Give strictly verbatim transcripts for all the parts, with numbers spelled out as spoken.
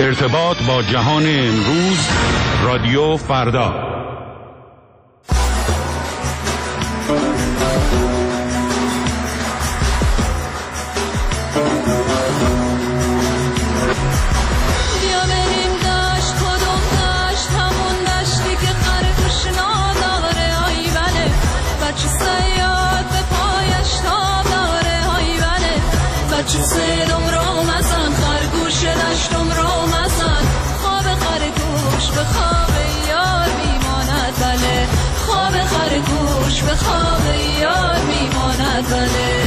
ارتباط با جهان امروز، رادیو فردا. صدام را مزن، خرگوش دشتم را مزن، خواب خرگوش به خواب یار میماند بله، خواب خرگوش به خواب یار میماند بله.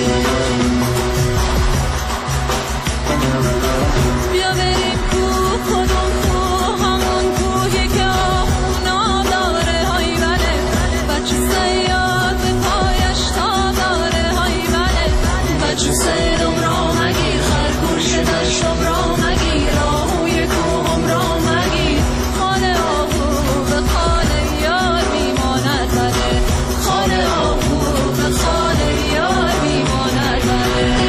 بیا بریم کوه، کدوم کوه؟ همون کوهی که آهونا داره های بله، بچه سیاد به پایش تا داره های بله، بچه صدام را مگیر، خرگوش دشتم را مگیر، آهوی کوهم را مگیر، خال آهو به خال یار میماند بله، خال آهو به خال یار میماند بله.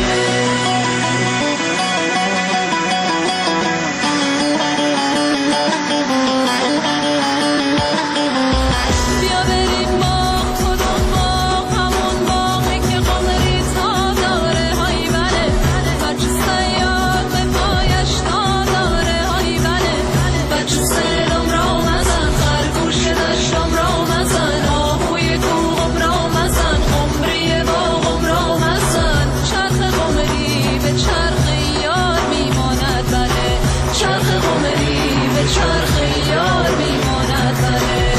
بیا بریم باغ، کدوم باغ؟ همون باغی که قمری تا داره های بله، بچه سیاد به پایش تا داره های بله، بچه صدام را مزن، خرگوش دشتم را مزن، آهوی کوهم را مزن، قمری باغم را مزن، چرخ قمری به چرخ یار میماند بله، چرخ قمری به چرخ یار میماند بله.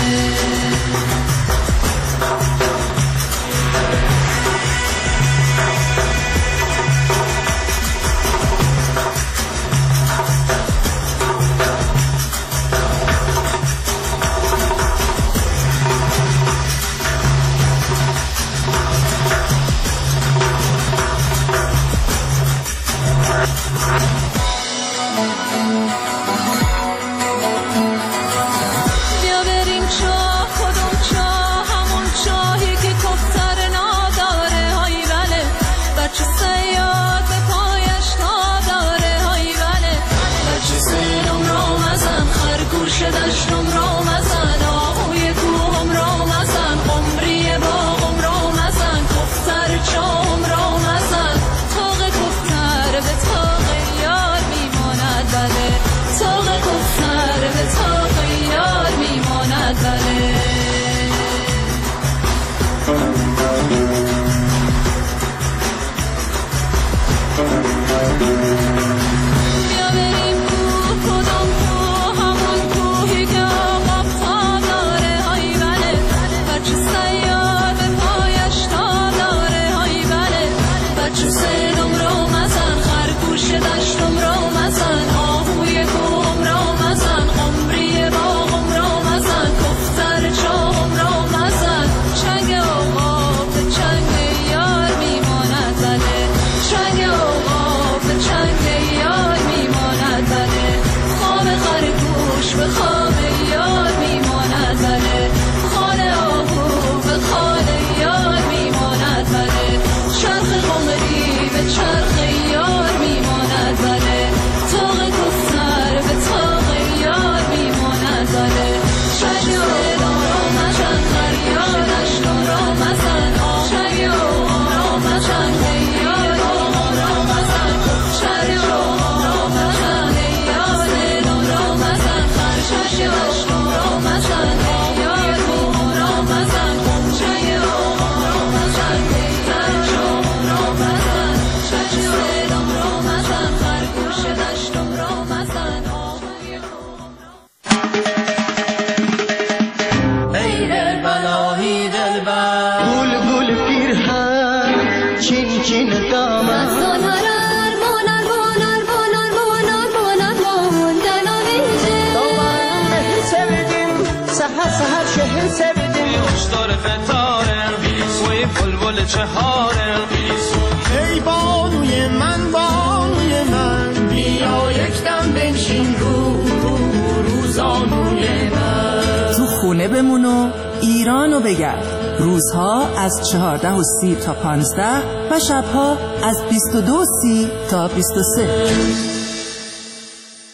بیا بریم چاه، کدوم چاه؟ همون چاهی که کفتر نداره های بله، بچه سیاد به پایش تا داره های بله، بچه صدام را مزن، خرگوش دشتم را مزن، آهوی کوهم را مزن، قمری باغم را مزن، کفتر چاهم را مزن، تاق کفتر به تاق یار میماند بله، تاق کفتر به تاق یار میماند بله. بیا بریم کوه، کدوم کوه؟ همون کوهی که آقا پا داره های بله، بچه سیاد به پایش تا داره های بله، بچه صدام را مزن، خرگوش دشتم را مزن، آهوی کوهم را مزن، قمری باغم را مزن، کفتر چاهم را مزن، چنگ آقا به چنگ یار میماند بله، چنگ آقا به چنگ یار میماند بله، خواب خرگوش به خواب یار میماند بله، خال آهو به خال یار میماند بله، چرخ قمری به چرخ یار میماند بله، تاق کفتر به تاق یار میماند بله، چنگ آقا را مزن، خرگوش دشتم را مزن، چنگ آقا را مزن، یار آقا را مزن، چنگ آقا را مزن، یار صدام را مزن، خرگوش دشتم را مزن، یار کوهم را مزن، چنگ آقا را مزن، چنگ آقا را مزن، چنگ صدام را مزن، خرگوش دشتم را مزن، آهوی کوهم را. ای دلبر آهی دلبر، گل گل پیرهن چین چین دامن، سالار مونار مونار مونار مونار مونار موندن آویزه، دامن sevdim سحر سحر شهر sevdim خوشدار قطاره وی بلبل چهاره، ای بانوی من بانوی من بیا یک دم بنشین رو رو روزانوی من. تو خونه بمون و ایرانو بگرد. روزها از چهارده و سی تا پانزده و شبها از بیست و دو و سی تا بیست و سه.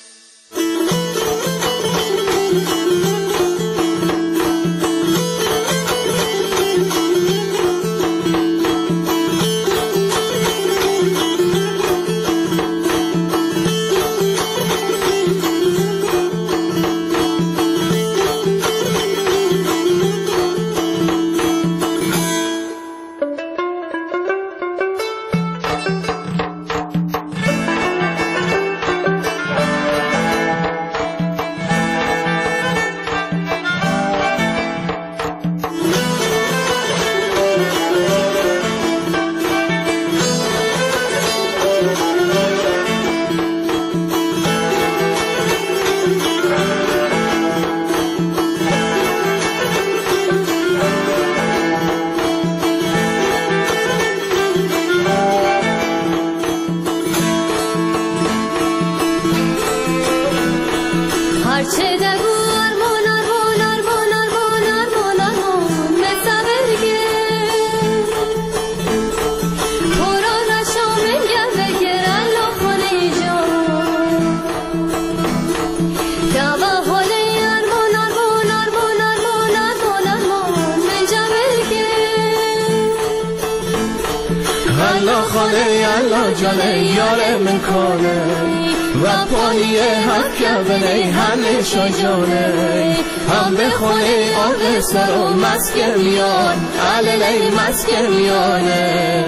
الله خاله الله جانه یار من کانه و پانیه حق کبنه هنه شجانه هم بخونه آب سر و مسکر میان علیلی مسکر میانه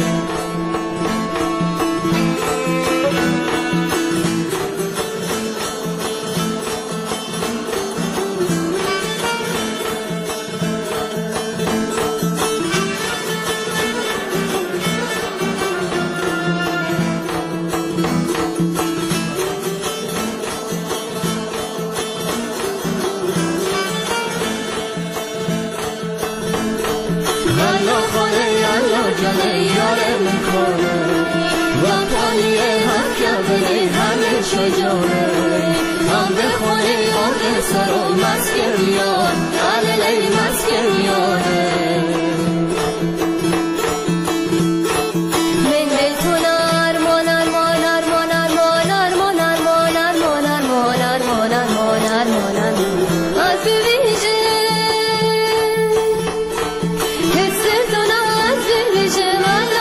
یاره من کنه و پانیه هم کبنه همه شجانه هم بخونه آب سر و مسکر میان علیلی مسکر میانه من دلتون ارمان ارمان ارمان ارمان ارمان ارمان ارمان ارمان ارمان ارمان ارمان ارمان از ببیشه حسرتون از ببیشه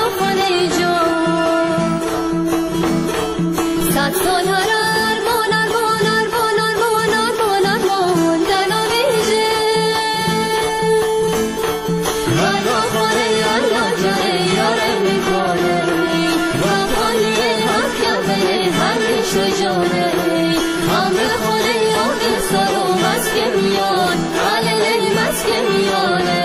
سال هر ارمان ارمان ارمان ارمان ارمان ارمان دلم میشه الله خانه الله جانه یاره میکنه و پانیه هم کبنه همه شجانه همه خانه آب سر و مسکر میان علیلی مسکر میانه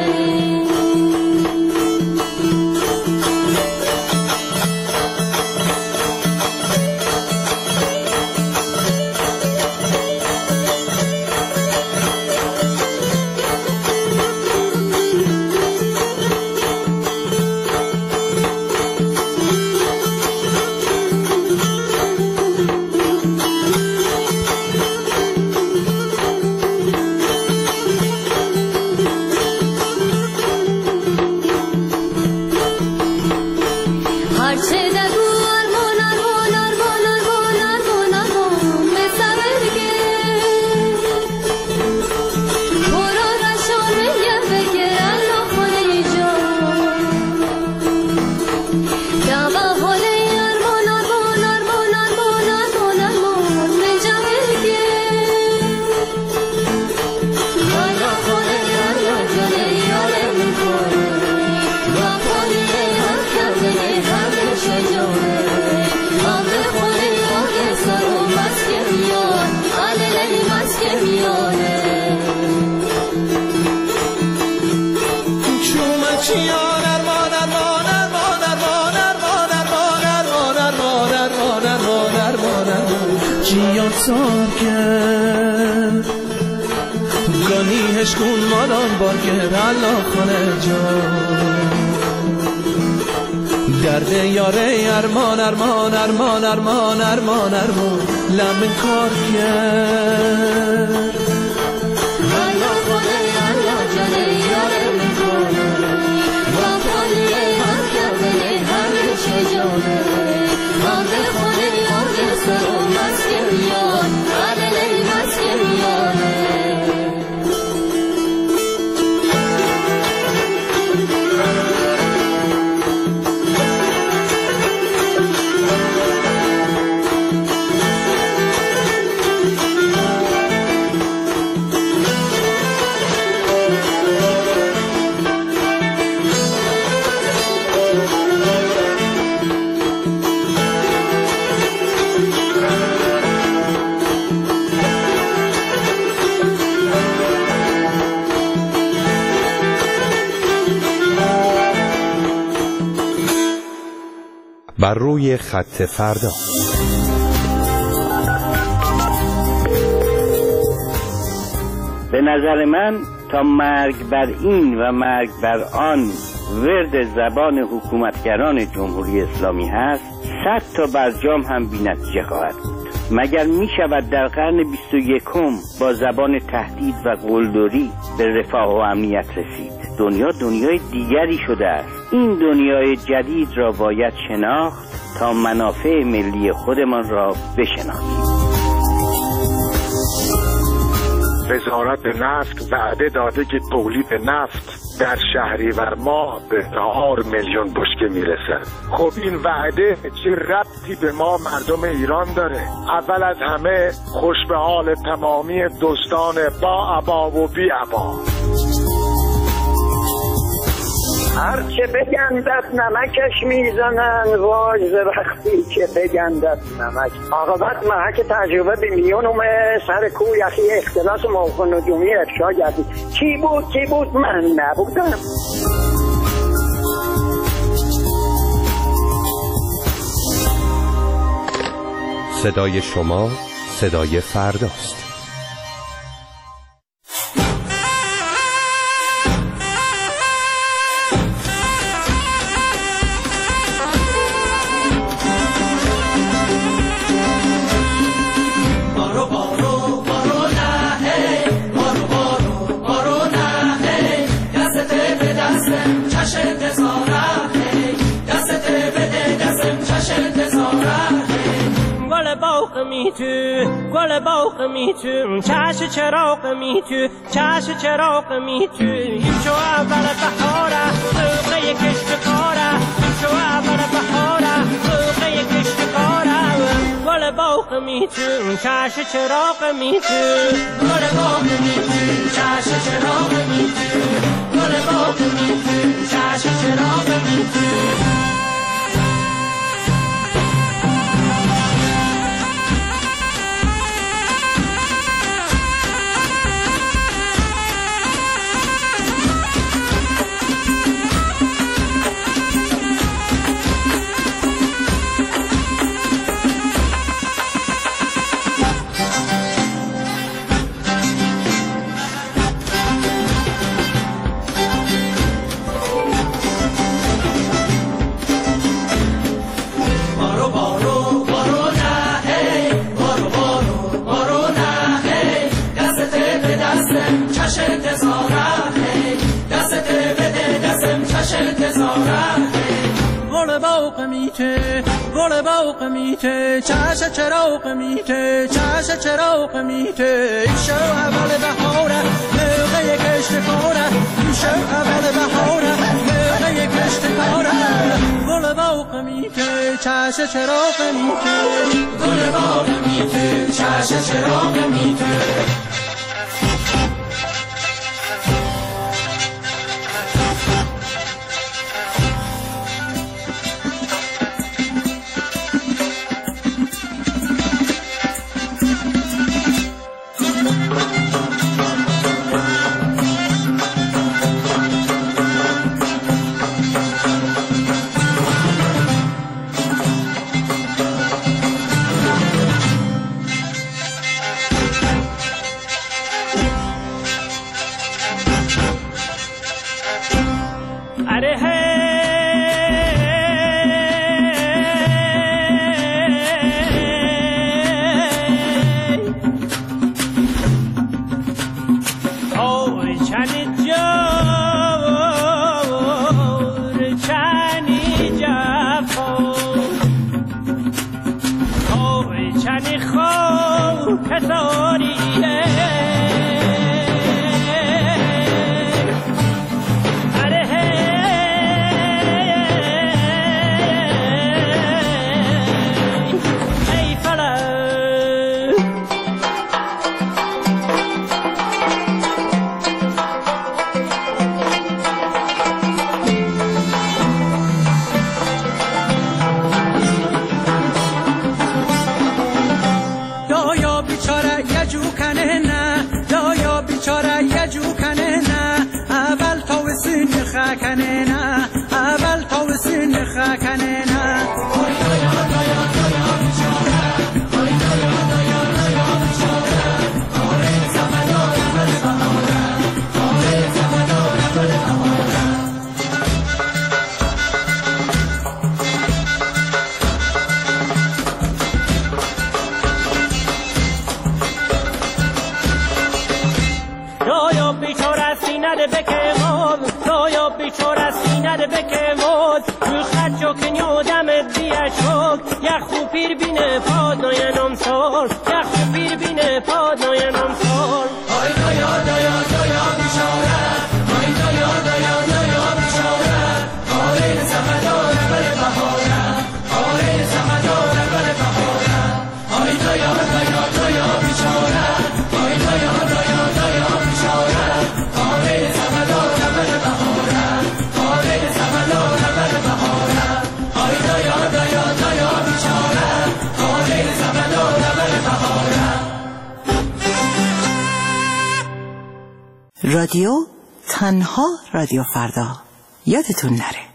سار کرد گانی هشکون مالان بار کرد الله خانه جان درد یاره ارمان ارمان ارمان ارمان ارمان ارمان لمن کار کرد الله خانه الله جانه یاره من کنه و پانیه هم کبنه همه شجانه همه خانه آب سر و مسکر میان علیلی مسکر میانه بر روی خط فردا. به نظر من تا مرگ بر این و مرگ بر آن ورد زبان حکومتگران جمهوری اسلامی هست، صد تا برجام هم بی نتیجه خواهد بود. مگر می شود در قرن بیست و یکم با زبان تهدید و قلدری به رفاه و امنیت رسید؟ دنیا دنیای دیگری شده است. این دنیای جدید را باید شناخت تا منافع ملی خودمان را بشناسیم. وزارت نفت وعده داده که تولید نفت در شهریور ماه به چهار میلیون بشکه میرسد. خب این وعده چه ربطی به ما مردم ایران داره؟ اول از همه خوش به حال تمامی دوستان با ابا و بی ابا. هر که بگندد نمکش میزنن، وای ز وقتی که بگندد نمک. عاقبت محک تجربه به میونم سر کو یخی اختلاس موقع نجومی افشا گردید. کی بود کی بود؟ من نبودم. صدای شما صدای فرداست. تو گل باغ می تو چش چراغ می تو چش چراغ می تو این شو اول بهاره سوقه کشت کاره این شو اول بهاره سوقه کشت کاره گل باغ می تو چش چراغ می تو گل باغ می تو چش چراغ می تو گل باغ می تو چش چراغ می تو. گل باغ میته چش چراغ میته چش چراغ میته این شو اول بهاره موقع کشت کاره این شو اول بهاره موقع کشت کاره گل باغ میته چش چراغ میته گل باغ میته چش چراغ میته. Ay da ya da ya da ya bişare, ay da ya da ya رادیو تنها رادیو فردا یادتون نره.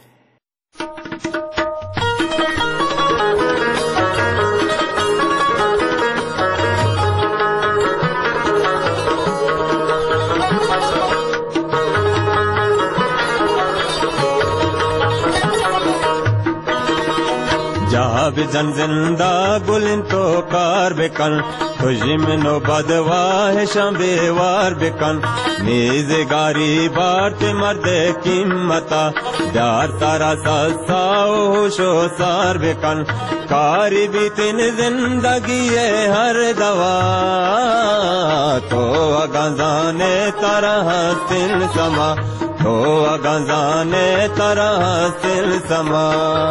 جاب جن زندہ گلن تو کار بکن خوشی میں نو بدواہ شام بیوار بکن نیز گاری بارت مرد قیمتا دیار تارا ساساو شو سار بکن کاری بیتن زندگی ہر دوا تو اگانزانے تارا حسن سما تو اگانزانے تارا حسن سما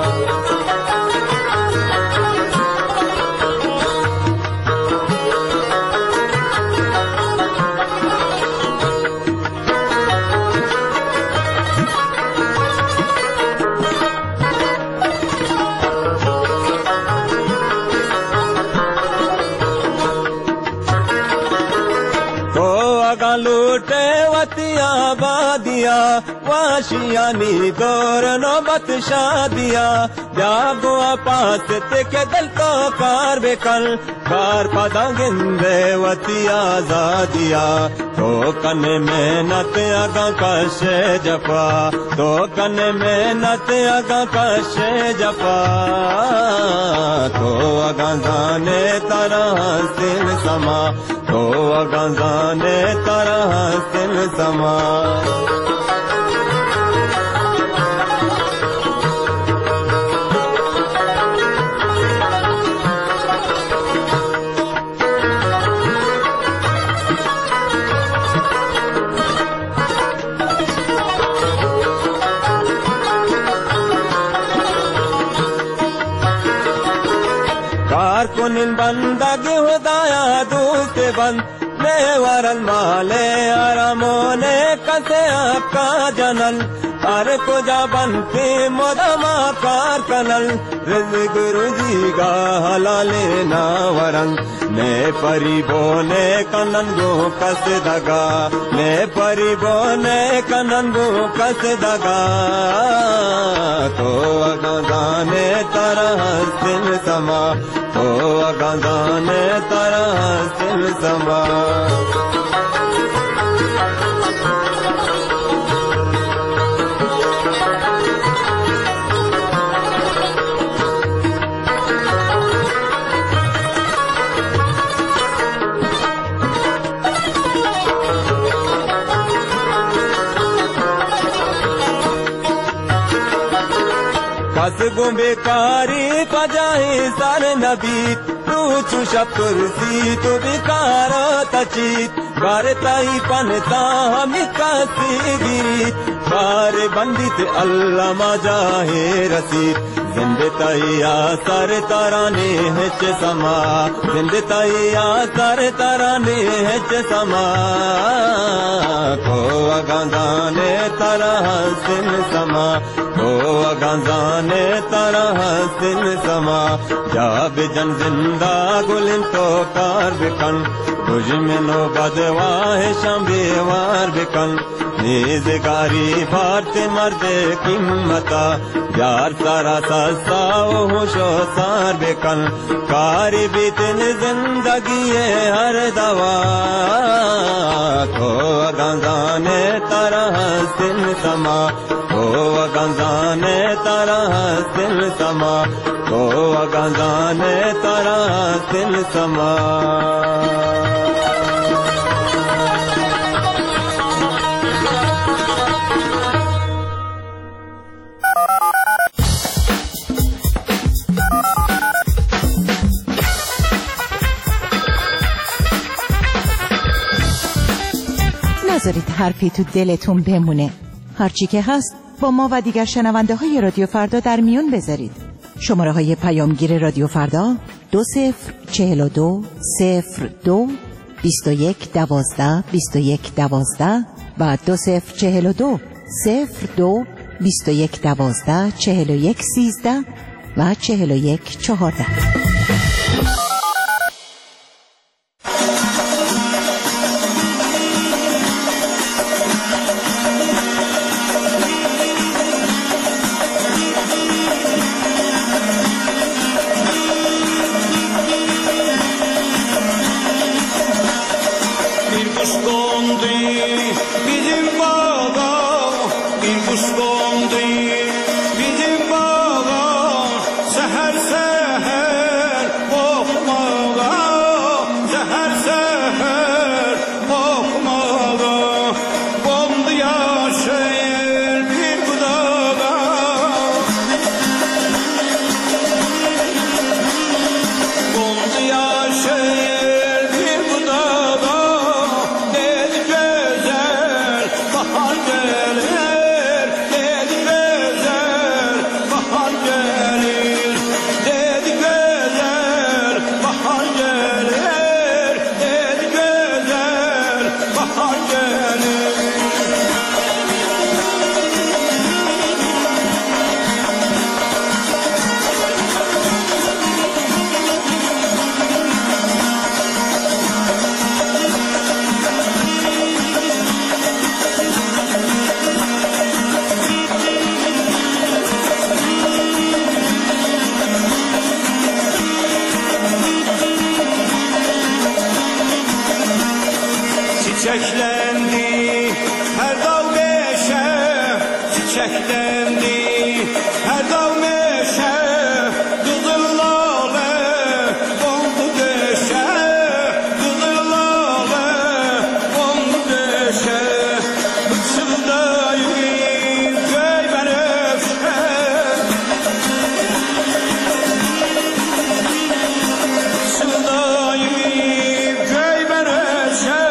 लूटे वतिया बादिया वाशियानी दौर नौबत शादिया जागो पास ते के दिल तो कार बेकल कार पदा गिंदे वतिया जादिया तो कन मेहनत अगा कशे जपा तो कन मेहनत अगा कशे जपा तो अगा जाने तरह सिल समा तो अगा जाने तरह सिल समा कुनिन बंदगी हुदाया दूसरे बंद ले वरल माले आरामोने कसे आपका जनल हर को जा बनती मोदमा कार कनल रिज़्क़ गुरुजी का हलाले ना वरंग ने परी बोने कनन गो कस दगा ने परी बोने कनन गो कस दगा तो अगंजाने तरह सिल समा तो अगंजाने तरह सिल समा कसगो बेकारी पजाही सर नबी तू चुशब तुरसी तू बिकारा तचीत गारताई पनता हमी कासी गिरीत बार बंदित अल्लाह मजाहे रसीद जिंदताई आसर तराने हिच समा जिंदताई आसर तराने हिच समा को अगंजाने तरह सिन समा को अगंजाने तरह सिन समा जाब जन जिंदा गुलिन तो कार बिकन तुझ में नो बदवाह शंबेवार बिकन नेज़गारी भारत मर्द कीमता यार सारा सस्ताओ होशो सार बेकन कारी बीतन जिंदगी हर दवा को अगंजाने तरह सिन समा को अगंजाने तरह सिन समा को अगंजाने तरह सिन समा نذارید حرفی تو دلتون بمونه. هرچی که هست با ما و دیگر شنونده های رادیو فردا در میون بذارید. شماره های پیامگیر رادیو فردا دو صفر چهل و دو صفر دو بیست و یک دوازده بیست و یک دوازده و دو صفر چهل و دو صفر دو بیست و یک دوازده چهل و یک سیزده و چهل و یک چهارده. kondu bizim bağa, bir kuş kondu bizim bağa, seher seher kokmağa, seher seher kokmağa, kondu yaşayır bir budağa. Kondu yaşayır bir budağa, dedi güzel bahar gelir, dedi güzel bahar gelir, dedi güzel bahar gelir, dedi güzel bahar gelir. Çiçeklendi her dal meşe, çiçeklendi her dal meşe, kızıl lale kondu döşe, kızıl lale kondu döşe, fısıldayır köy benefşe, fısıldayır köy benefşe.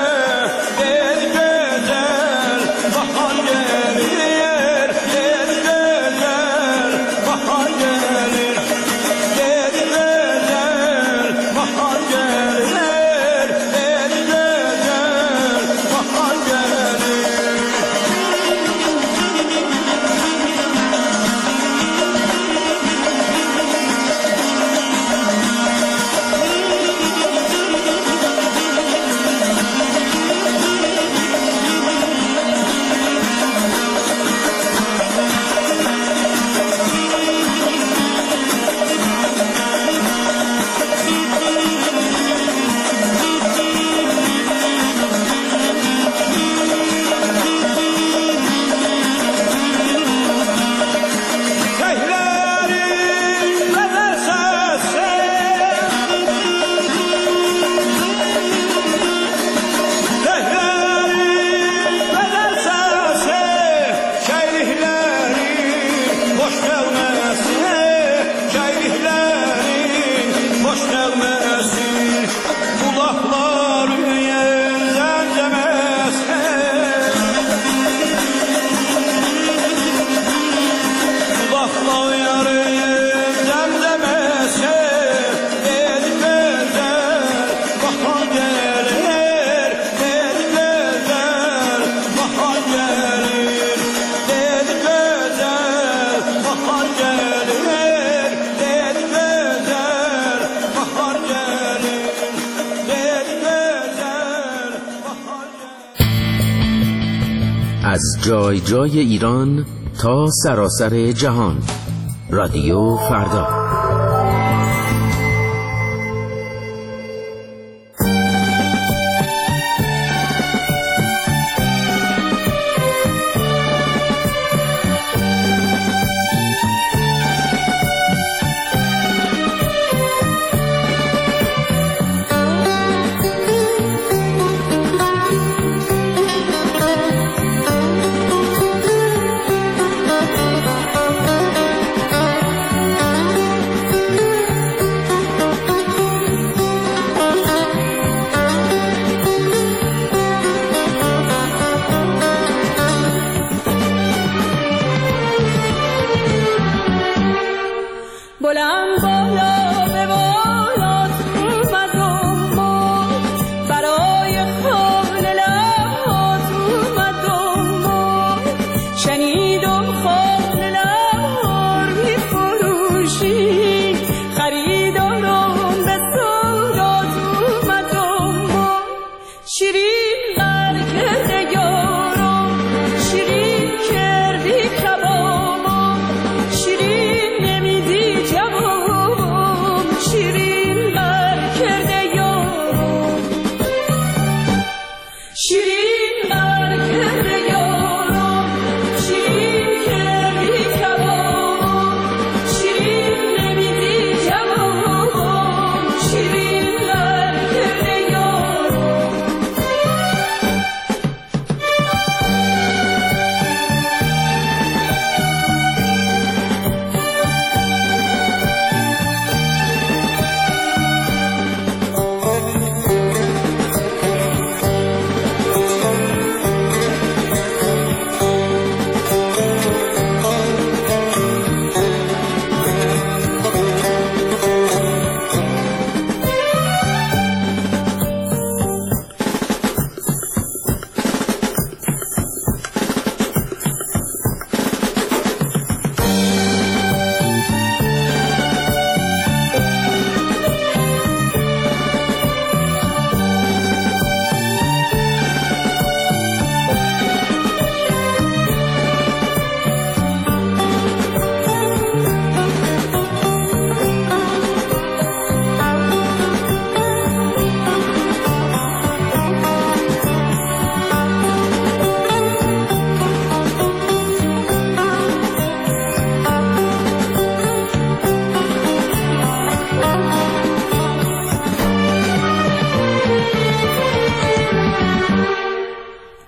از جای جای ایران تا سراسر جهان، رادیو فردا. Thank you.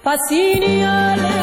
پسینی